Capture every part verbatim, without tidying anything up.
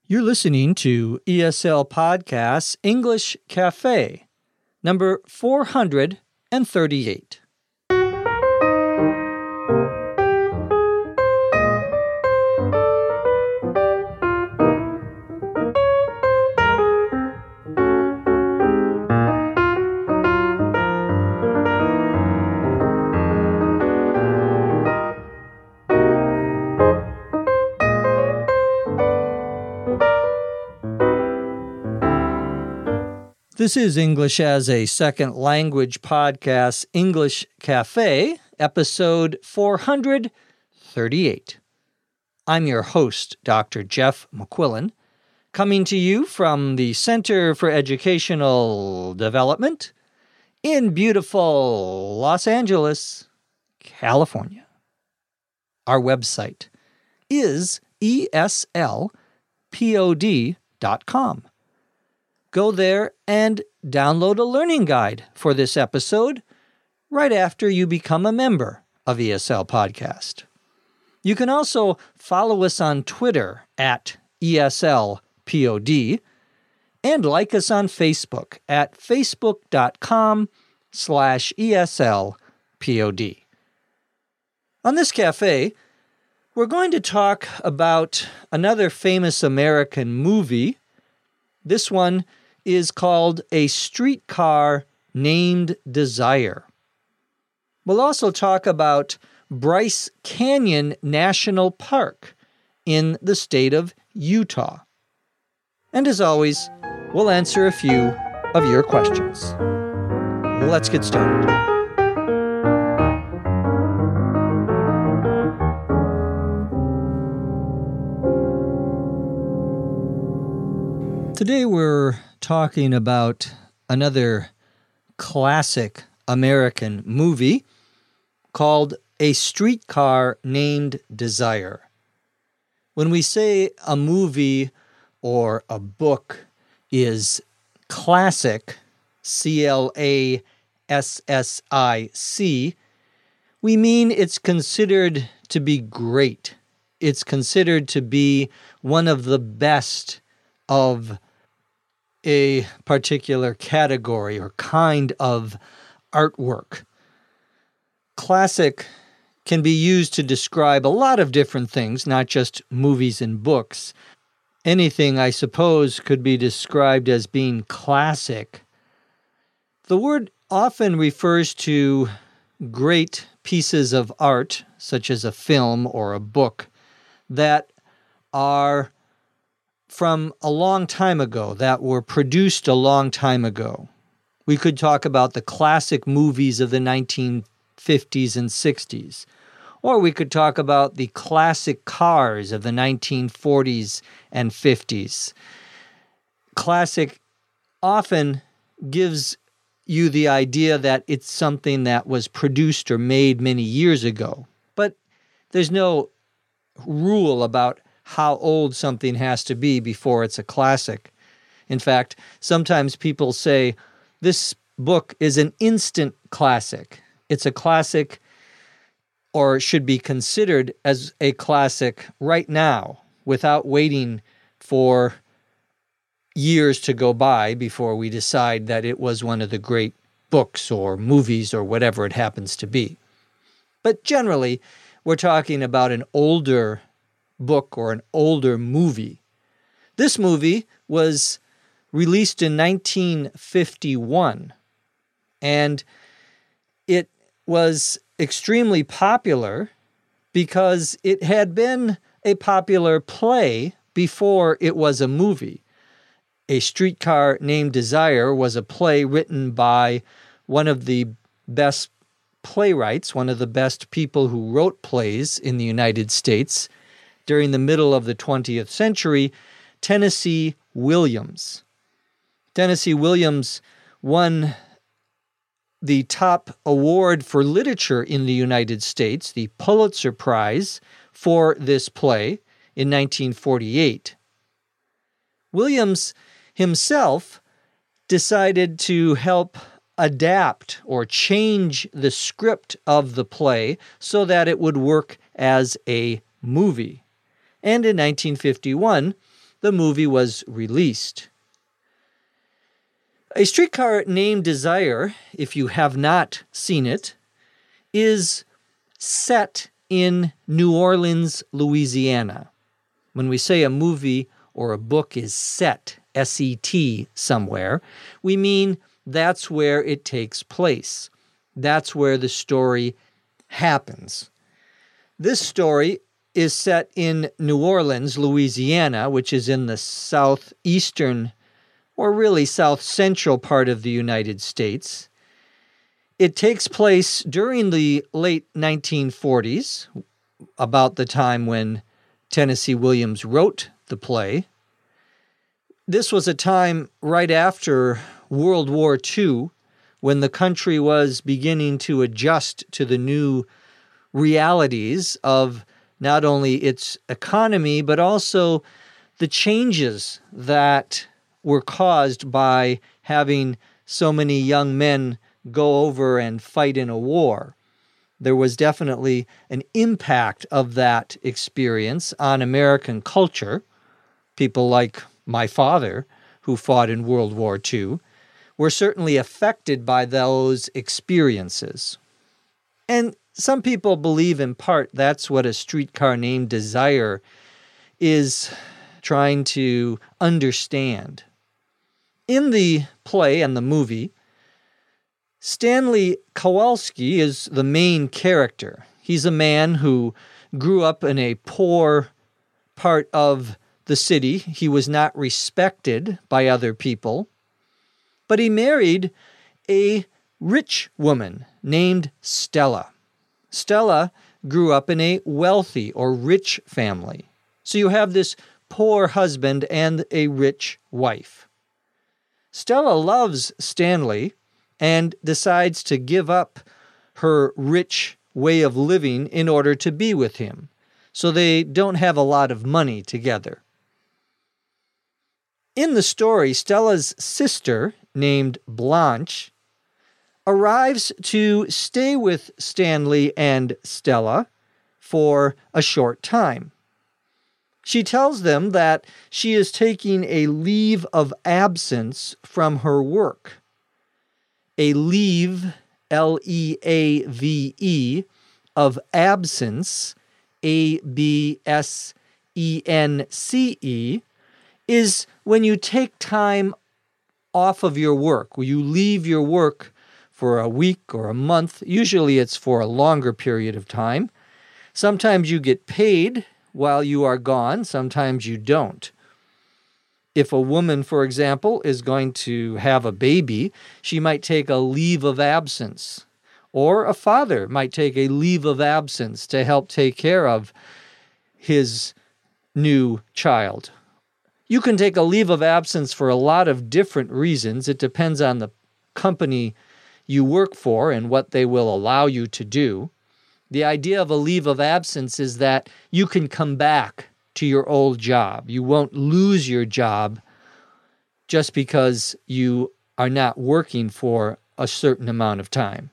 You're listening to E S L Podcasts English Cafe, number four hundred thirty-eight. This is English as a Second Language Podcast, English Cafe, episode four hundred thirty-eight. I'm your host, Doctor Jeff McQuillan, coming to you from the Center for Educational Development in beautiful Los Angeles, California. Our website is E S L pod dot com. Go there and download a learning guide for this episode right after you become a member of E S L Podcast. You can also follow us on Twitter at E S L pod and like us on Facebook at facebook.com slash ESLPod. On this cafe, we're going to talk about another famous American movie. This one is called A Streetcar Named Desire. We'll also talk about Bryce Canyon National Park in the state of Utah. And as always, we'll answer a few of your questions. Let's get started. Today we're talking about another classic American movie called A Streetcar Named Desire. When we say a movie or a book is classic, C L A S S I C, we mean it's considered to be great. It's considered to be one of the best of a particular category or kind of artwork. Classic can be used to describe a lot of different things, not just movies and books. Anything, I suppose, could be described as being classic. The word often refers to great pieces of art, such as a film or a book, that are from a long time ago, that were produced a long time ago. We could talk about the classic movies of the nineteen fifties and sixties, or we could talk about the classic cars of the nineteen forties and fifties. Classic often gives you the idea that it's something that was produced or made many years ago, but there's no rule about how old something has to be before it's a classic. In fact, sometimes people say, this book is an instant classic. It's a classic, or should be considered as a classic right now, without waiting for years to go by before we decide that it was one of the great books or movies or whatever it happens to be. But generally, we're talking about an older book or an older movie. This movie was released in nineteen fifty-one, and it was extremely popular because it had been a popular play before it was a movie. A Streetcar Named Desire was a play written by one of the best playwrights, one of the best people who wrote plays in the United States during the middle of the twentieth century, Tennessee Williams. Tennessee Williams won the top award for literature in the United States, the Pulitzer Prize, for this play in nineteen forty-eight. Williams himself decided to help adapt or change the script of the play so that it would work as a movie. And in nineteen fifty-one, the movie was released. A Streetcar Named Desire, if you have not seen it, is set in New Orleans, Louisiana. When we say a movie or a book is set, S E T, somewhere, we mean that's where it takes place. That's where the story happens. This story is set in New Orleans, Louisiana, which is in the southeastern, or really south central part of the United States. It takes place during the late nineteen forties, about the time when Tennessee Williams wrote the play. This was a time right after World War Two, when the country was beginning to adjust to the new realities of not only its economy, but also the changes that were caused by having so many young men go over and fight in a war. There was definitely an impact of that experience on American culture. People like my father, who fought in World War Two, were certainly affected by those experiences. And some people believe in part that's what A Streetcar Named Desire is trying to understand. In the play and the movie, Stanley Kowalski is the main character. He's a man who grew up in a poor part of the city. He was not respected by other people, but he married a rich woman named Stella. Stella grew up in a wealthy or rich family. So you have this poor husband and a rich wife. Stella loves Stanley and decides to give up her rich way of living in order to be with him. So they don't have a lot of money together. In the story, Stella's sister, named Blanche, arrives to stay with Stanley and Stella for a short time. She tells them that she is taking a leave of absence from her work. A leave, L E A V E, of absence, A B S E N C E, is when you take time off of your work, when you leave your work for a week or a month. Usually it's for a longer period of time. Sometimes you get paid while you are gone, sometimes you don't. If a woman, for example, is going to have a baby, she might take a leave of absence. Or a father might take a leave of absence to help take care of his new child. You can take a leave of absence for a lot of different reasons. It depends on the company you work for and what they will allow you to do. The idea of a leave of absence is that you can come back to your old job. You won't lose your job just because you are not working for a certain amount of time.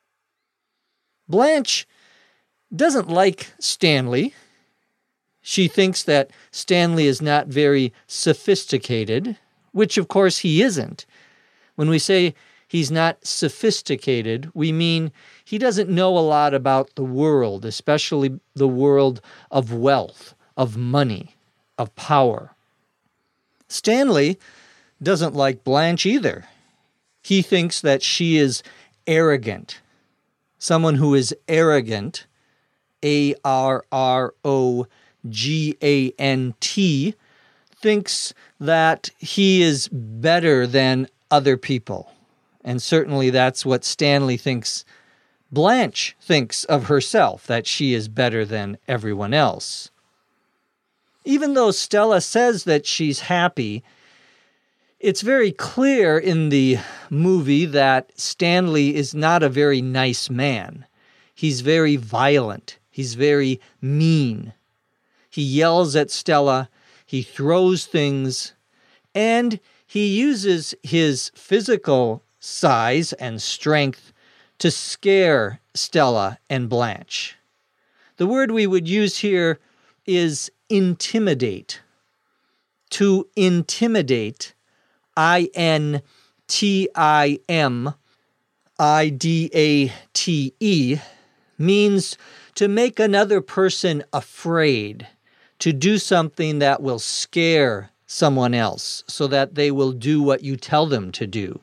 Blanche doesn't like Stanley. She thinks that Stanley is not very sophisticated, which of course he isn't. When we say he's not sophisticated, we mean he doesn't know a lot about the world, especially the world of wealth, of money, of power. Stanley doesn't like Blanche either. He thinks that she is arrogant. Someone who is arrogant, A R R O G A N T, thinks that he is better than other people. And certainly that's what Stanley thinks Blanche thinks of herself, that she is better than everyone else. Even though Stella says that she's happy, it's very clear in the movie that Stanley is not a very nice man. He's very violent. He's very mean. He yells at Stella. He throws things. And he uses his physical size and strength to scare Stella and Blanche. The word we would use here is intimidate. To intimidate, I N T I M I D A T E, means to make another person afraid, to do something that will scare someone else so that they will do what you tell them to do.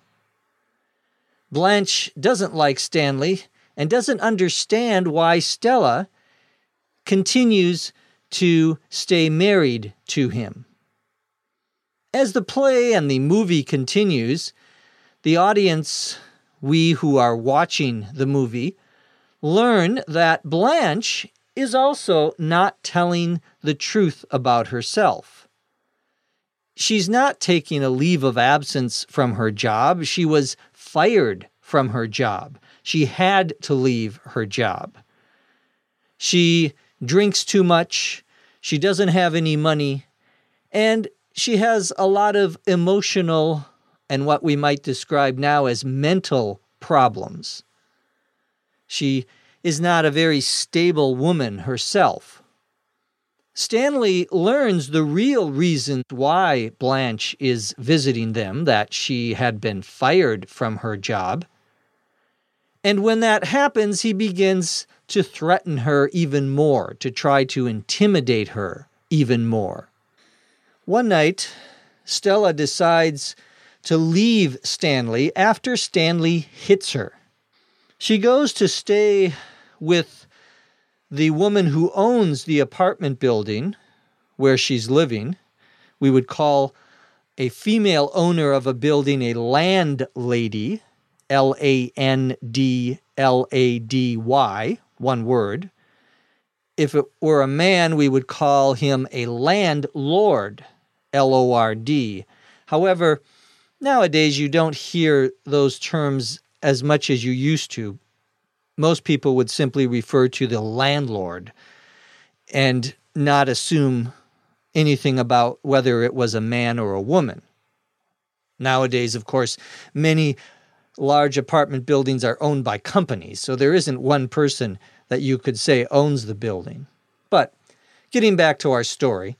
Blanche doesn't like Stanley and doesn't understand why Stella continues to stay married to him. As the play and the movie continues, the audience, we who are watching the movie, learn that Blanche is also not telling the truth about herself. She's not taking a leave of absence from her job. She was fired from her job. She had to leave her job. She drinks too much. She doesn't have any money. And she has a lot of emotional and what we might describe now as mental problems. She is not a very stable woman herself. Stanley learns the real reason why Blanche is visiting them, that she had been fired from her job. And when that happens, he begins to threaten her even more, to try to intimidate her even more. One night, Stella decides to leave Stanley after Stanley hits her. She goes to stay with the woman who owns the apartment building where she's living. We would call a female owner of a building a landlady, L A N D L A D Y, one word. If it were a man, we would call him a landlord, L O R D. However, nowadays you don't hear those terms as much as you used to. Most people would simply refer to the landlord and not assume anything about whether it was a man or a woman. Nowadays, of course, many large apartment buildings are owned by companies, so there isn't one person that you could say owns the building. But getting back to our story,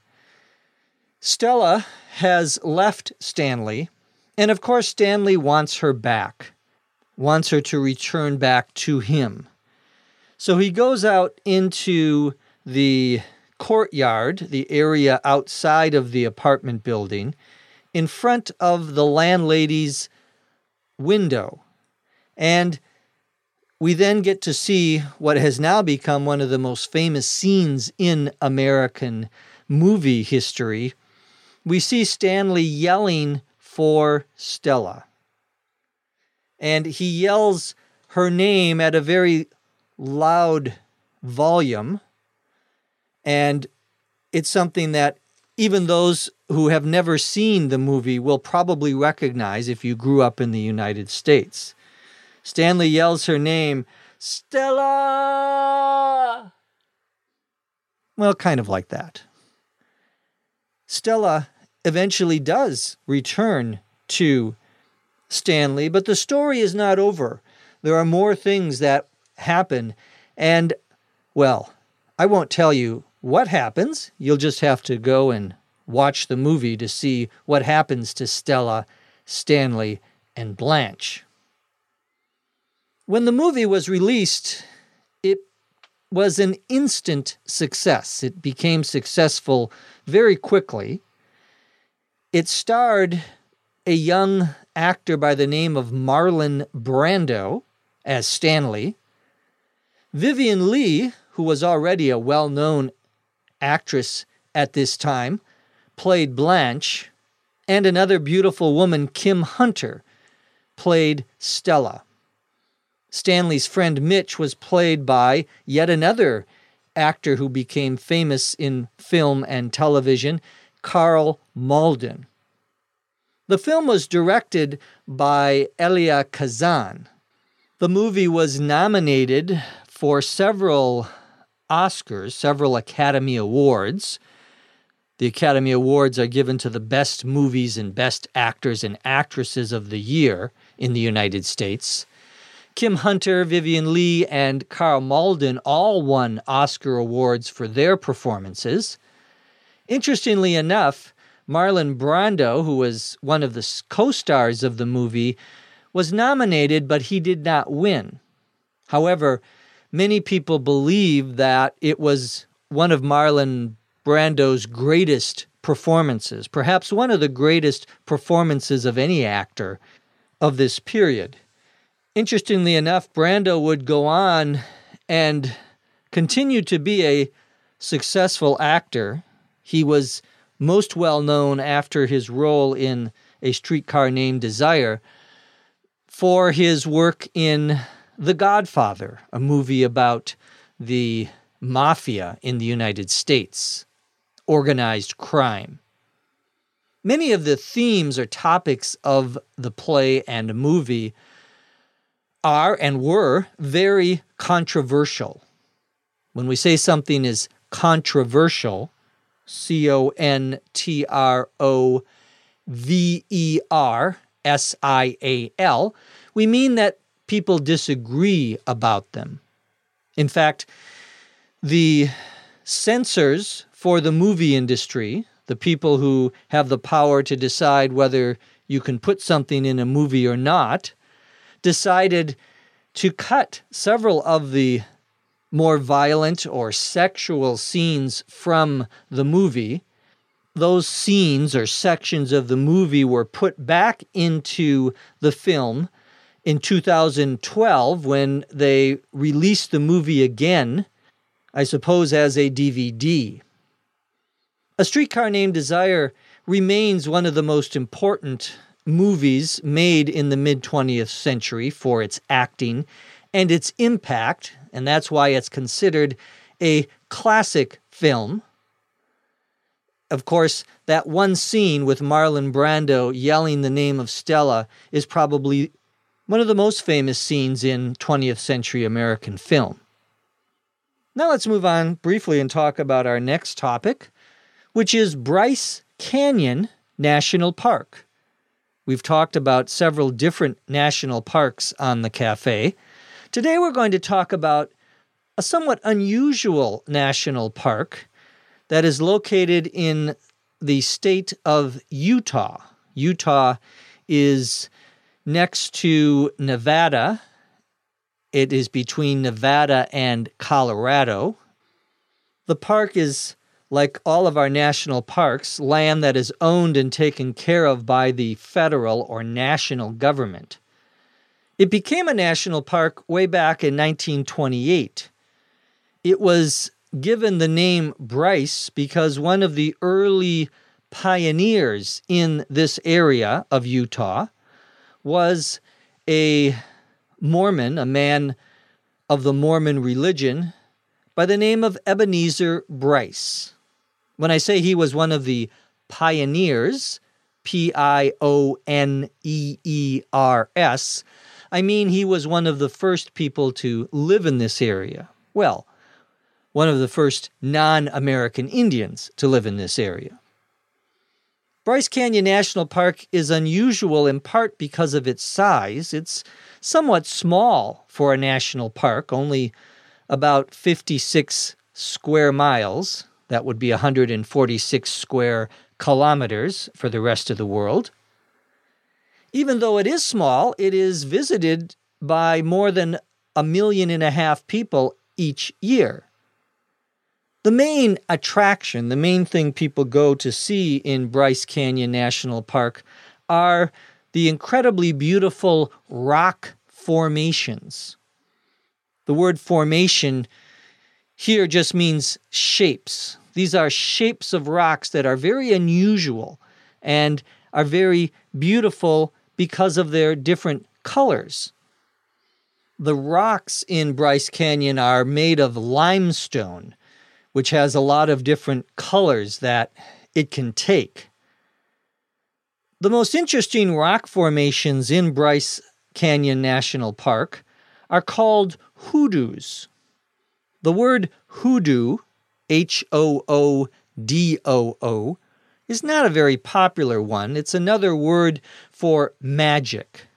Stella has left Stanley, and of course Stanley wants her back. Wants her to return back to him. So he goes out into the courtyard, the area outside of the apartment building, in front of the landlady's window. And we then get to see what has now become one of the most famous scenes in American movie history. We see Stanley yelling for Stella. And he yells her name at a very loud volume. And it's something that even those who have never seen the movie will probably recognize if you grew up in the United States. Stanley yells her name, Stella! Well, kind of like that. Stella eventually does return to Stanley, but the story is not over. There are more things that happen, and, well, I won't tell you what happens. You'll just have to go and watch the movie to see what happens to Stella, Stanley, and Blanche. When the movie was released, it was an instant success. It became successful very quickly. It starred a young actor by the name of Marlon Brando as Stanley. Vivien Leigh, who was already a well-known actress at this time, played Blanche, and another beautiful woman, Kim Hunter, played Stella. Stanley's friend Mitch was played by yet another actor who became famous in film and television, Karl Malden. The film was directed by Elia Kazan. The movie was nominated for several Oscars, several Academy Awards. The Academy Awards are given to the best movies and best actors and actresses of the year in the United States. Kim Hunter, Vivien Leigh, and Karl Malden all won Oscar awards for their performances. Interestingly enough, Marlon Brando, who was one of the co-stars of the movie, was nominated, but he did not win. However, many people believe that it was one of Marlon Brando's greatest performances, perhaps one of the greatest performances of any actor of this period. Interestingly enough, Brando would go on and continue to be a successful actor. He was most well known after his role in A Streetcar Named Desire for his work in The Godfather, a movie about the mafia in the United States, organized crime. Many of the themes or topics of the play and movie are and were very controversial. When we say something is controversial, C O N T R O V E R S I A L, we mean that people disagree about them. In fact, the censors for the movie industry, the people who have the power to decide whether you can put something in a movie or not, decided to cut several of the more violent or sexual scenes from the movie. Those scenes or sections of the movie were put back into the film in two thousand twelve when they released the movie again, I suppose as a D V D. A Streetcar Named Desire remains one of the most important movies made in the mid-twentieth century for its acting and its impact, and that's why it's considered a classic film. Of course, that one scene with Marlon Brando yelling the name of Stella is probably one of the most famous scenes in twentieth century American film. Now let's move on briefly and talk about our next topic, which is Bryce Canyon National Park. We've talked about several different national parks on the cafe. Today we're going to talk about a somewhat unusual national park that is located in the state of Utah. Utah is next to Nevada. It is between Nevada and Colorado. The park is, like all of our national parks, land that is owned and taken care of by the federal or national government. It became a national park way back in nineteen twenty-eight. It was given the name Bryce because one of the early pioneers in this area of Utah was a Mormon, a man of the Mormon religion, by the name of Ebenezer Bryce. When I say he was one of the pioneers, P I O N E E R S, I mean he was one of the first people to live in this area. Well, one of the first non-American Indians to live in this area. Bryce Canyon National Park is unusual in part because of its size. It's somewhat small for a national park, only about fifty-six square miles. That would be one hundred forty-six square kilometers for the rest of the world. Even though it is small, it is visited by more than a million and a half people each year. The main attraction, the main thing people go to see in Bryce Canyon National Park are the incredibly beautiful rock formations. The word formation here just means shapes. These are shapes of rocks that are very unusual and are very beautiful because of their different colors. The rocks in Bryce Canyon are made of limestone, which has a lot of different colors that it can take. The most interesting rock formations in Bryce Canyon National Park are called hoodoos. The word hoodoo, H O O D O O, is not a very popular one. It's another word for magic.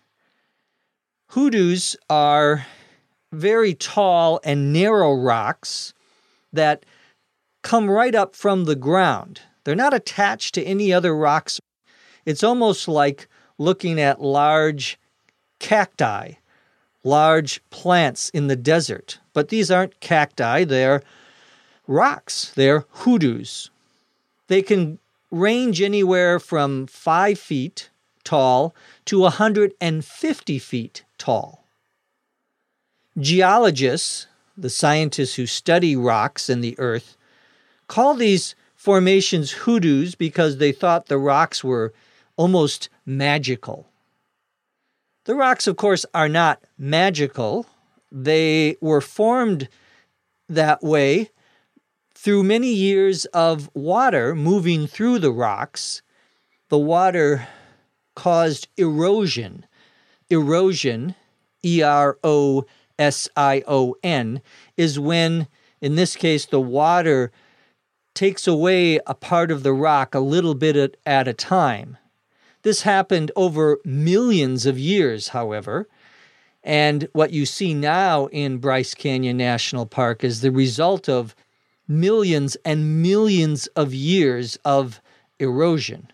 Hoodoos are very tall and narrow rocks that come right up from the ground. They're not attached to any other rocks. It's almost like looking at large cacti, large plants in the desert. But these aren't cacti, they're rocks. They're hoodoos. They can range anywhere from five feet tall to one hundred fifty feet tall. Geologists, the scientists who study rocks and the earth, call these formations hoodoos because they thought the rocks were almost magical. The rocks, of course, are not magical. They were formed that way through many years of water moving through the rocks. The water caused erosion. Erosion, E R O S I O N, is when, in this case, the water takes away a part of the rock a little bit at, at a time. This happened over millions of years, however, and what you see now in Bryce Canyon National Park is the result of millions and millions of years of erosion.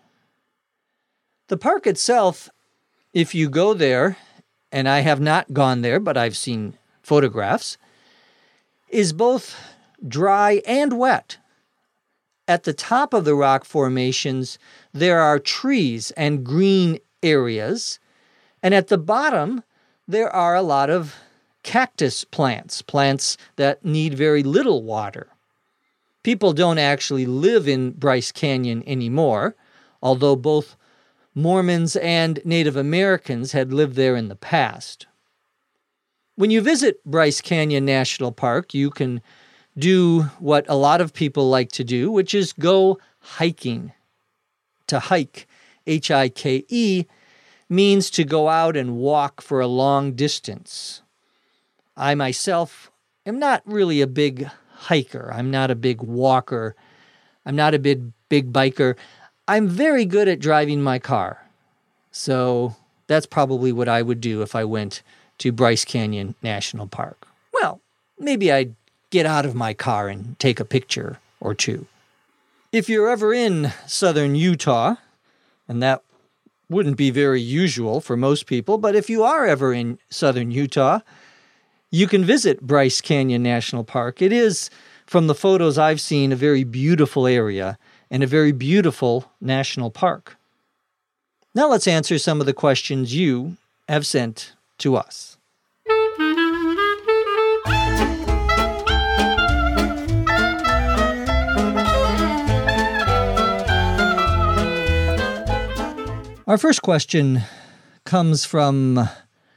The park itself, if you go there, and I have not gone there, but I've seen photographs, is both dry and wet. At the top of the rock formations, there are trees and green areas, and at the bottom, there are a lot of cactus plants, plants that need very little water. People don't actually live in Bryce Canyon anymore, although both Mormons and Native Americans had lived there in the past. When you visit Bryce Canyon National Park, you can do what a lot of people like to do, which is go hiking. To hike, H I K E, means to go out and walk for a long distance. I myself am not really a big hiker. I'm not a big walker. I'm not a big, big biker. I'm very good at driving my car. So that's probably what I would do if I went to Bryce Canyon National Park. Well, maybe I'd get out of my car and take a picture or two. If you're ever in southern Utah, and that wouldn't be very usual for most people, but if you are ever in southern Utah, you can visit Bryce Canyon National Park. It is, from the photos I've seen, a very beautiful area and a very beautiful national park. Now let's answer some of the questions you have sent to us. Our first question comes from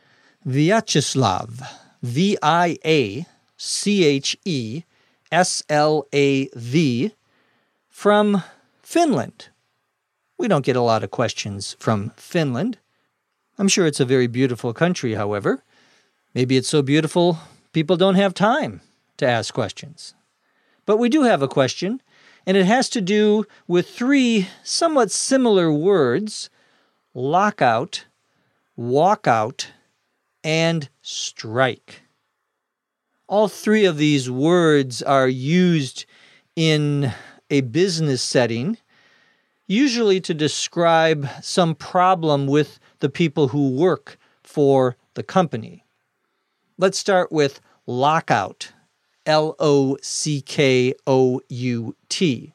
Vyacheslav, V I A C H E S L A V, from Finland. We don't get a lot of questions from Finland. I'm sure it's a very beautiful country, however. Maybe it's so beautiful people don't have time to ask questions. But we do have a question, and it has to do with three somewhat similar words: lockout, walkout, and strike. All three of these words are used in a business setting, usually to describe some problem with the people who work for the company. Let's start with lockout, L O C K O U T.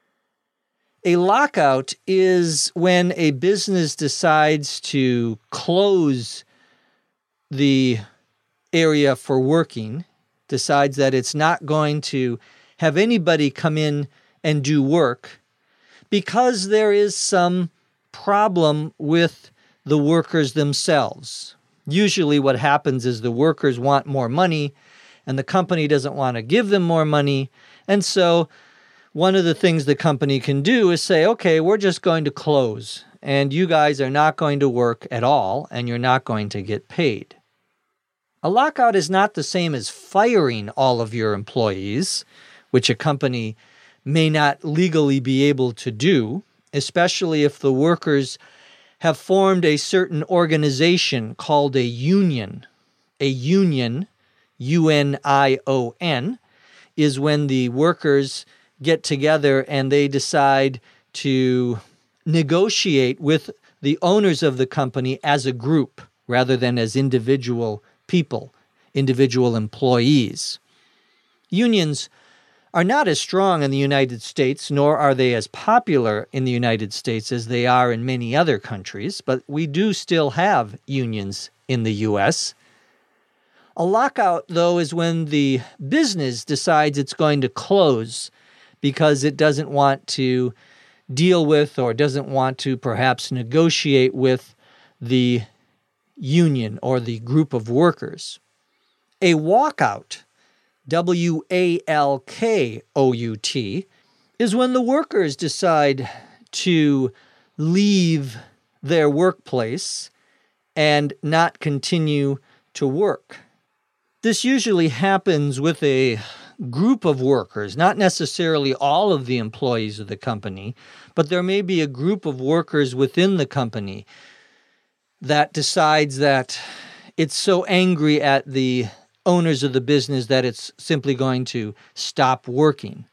A lockout is when a business decides to close the area for working, decides that it's not going to have anybody come in and do work because there is some problem with the workers themselves. Usually what happens is the workers want more money and the company doesn't want to give them more money, and so one of the things the company can do is say, okay, we're just going to close, and you guys are not going to work at all, and you're not going to get paid. A lockout is not the same as firing all of your employees, which a company may not legally be able to do, especially if the workers have formed a certain organization called a union. A union, U N I O N, is when the workers get together and they decide to negotiate with the owners of the company as a group rather than as individual people, individual employees. Unions are not as strong in the United States, nor are they as popular in the United States as they are in many other countries, but we do still have unions in the U S. A lockout, though, is when the business decides it's going to close because it doesn't want to deal with or doesn't want to perhaps negotiate with the union or the group of workers. A walkout, W A L K O U T, is when the workers decide to leave their workplace and not continue to work. This usually happens with a group of workers, not necessarily all of the employees of the company, but there may be a group of workers within the company that decides that it's so angry at the owners of the business that it's simply going to stop working.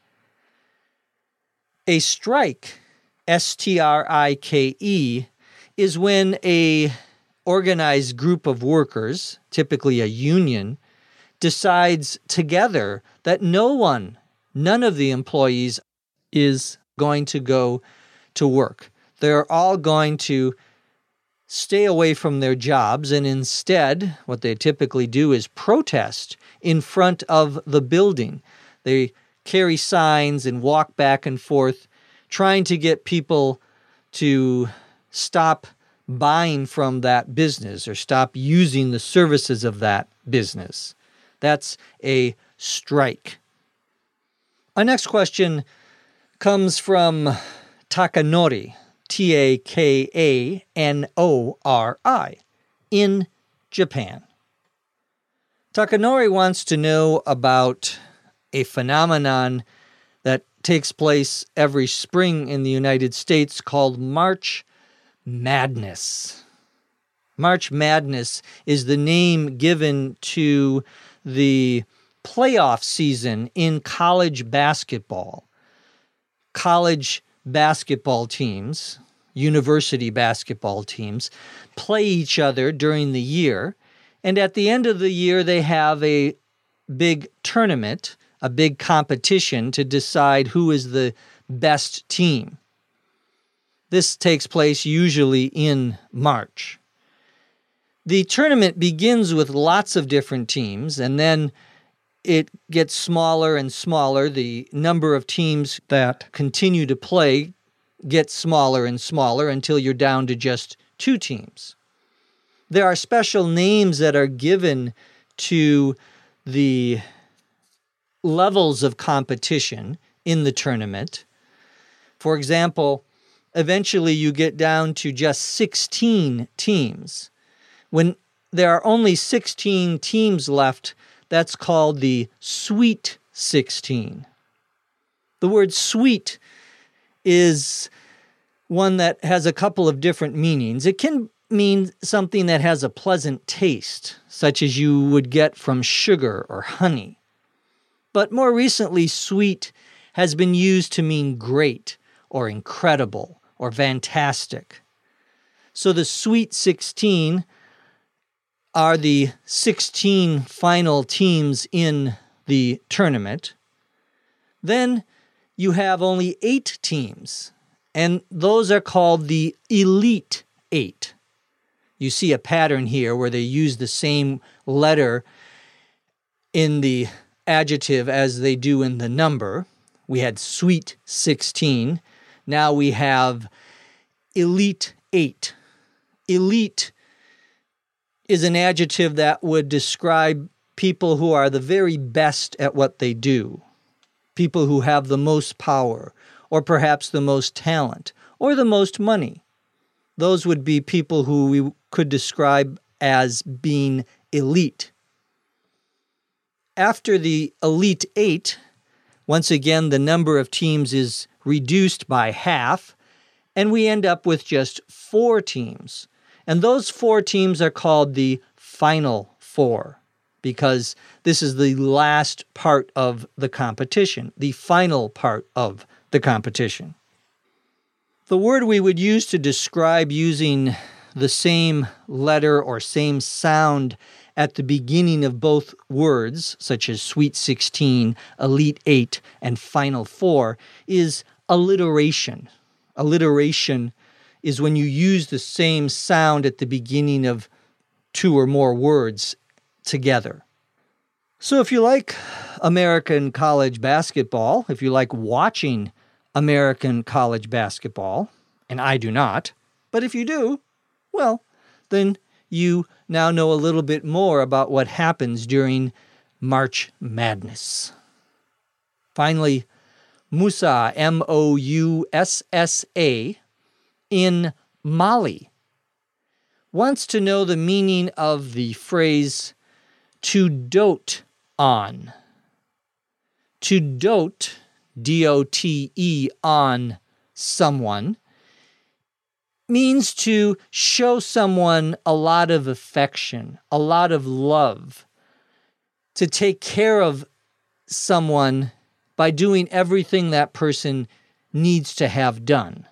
A strike, S T R I K E, is when a organized group of workers, typically a union, decides together that no one, none of the employees is going to go to work. They're all going to stay away from their jobs, and instead, what they typically do is protest in front of the building. They carry signs and walk back and forth, trying to get people to stop buying from that business or stop using the services of that business. That's a strike. Our next question comes from Takanori, T A K A N O R I, in Japan. Takanori wants to know about a phenomenon that takes place every spring in the United States called March Madness. March Madness is the name given to the playoff season in college basketball. College basketball teams, university basketball teams, play each other during the year, and at the end of the year they have a big tournament, a big competition to decide who is the best team. This takes place usually in March. The tournament begins with lots of different teams, and then it gets smaller and smaller. The number of teams that continue to play gets smaller and smaller until you're down to just two teams. There are special names that are given to the levels of competition in the tournament. For example, eventually you get down to just sixteen teams. When there are only sixteen teams left, that's called the Sweet sixteen. The word sweet is one that has a couple of different meanings. It can mean something that has a pleasant taste, such as you would get from sugar or honey. But more recently, sweet has been used to mean great or incredible or fantastic. So the Sweet sixteen are the sixteen final teams in the tournament. Then you have only eight teams, and those are called the Elite Eight. You see a pattern here where they use the same letter in the adjective as they do in the number. We had Sweet sixteen. Now we have Elite Eight. Elite is an adjective that would describe people who are the very best at what they do, people who have the most power, or perhaps the most talent, or the most money. Those would be people who we could describe as being elite. After the Elite Eight, once again, the number of teams is reduced by half, and we end up with just four teams. And those four teams are called the Final Four, because this is the last part of the competition, the final part of the competition. The word we would use to describe using the same letter or same sound at the beginning of both words, such as Sweet sixteen, Elite eight, and Final four, is alliteration. Alliteration is when you use the same sound at the beginning of two or more words together. So if you like American college basketball, if you like watching American college basketball, and I do not, but if you do, well, then you now know a little bit more about what happens during March Madness. Finally, Moussa, M O U S S A, in Mali, wants to know the meaning of the phrase to dote on. To dote, D O T E, on someone means to show someone a lot of affection, a lot of love, to take care of someone by doing everything that person needs to have done.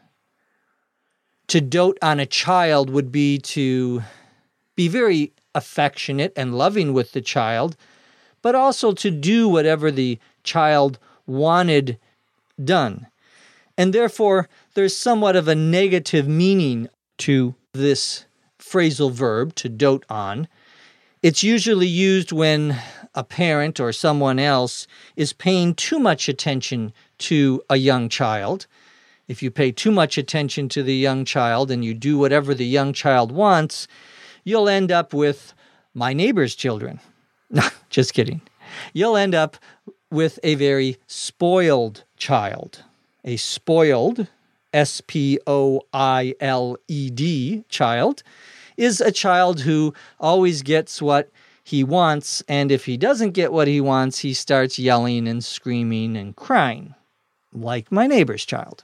To dote on a child would be to be very affectionate and loving with the child, but also to do whatever the child wanted done. And therefore, there's somewhat of a negative meaning to this phrasal verb, to dote on. It's usually used when a parent or someone else is paying too much attention to a young child. If you pay too much attention to the young child and you do whatever the young child wants, you'll end up with my neighbor's children. No, just kidding. You'll end up with a very spoiled child. A spoiled, S P O I L E D, child, is a child who always gets what he wants, and if he doesn't get what he wants, he starts yelling and screaming and crying, like my neighbor's child.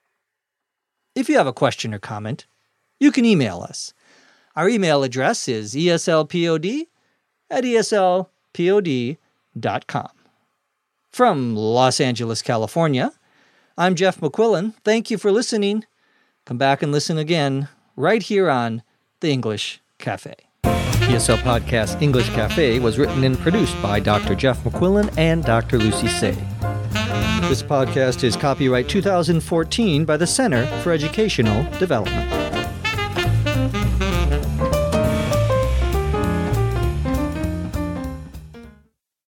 If you have a question or comment, you can email us. Our email address is eslpod at eslpod dot com. From Los Angeles, California, I'm Jeff McQuillan. Thank you for listening. Come back and listen again right here on The English Cafe. E S L Podcast English Cafe was written and produced by Doctor Jeff McQuillan and Doctor Lucy Say. This podcast is copyright two thousand fourteen by the Center for Educational Development.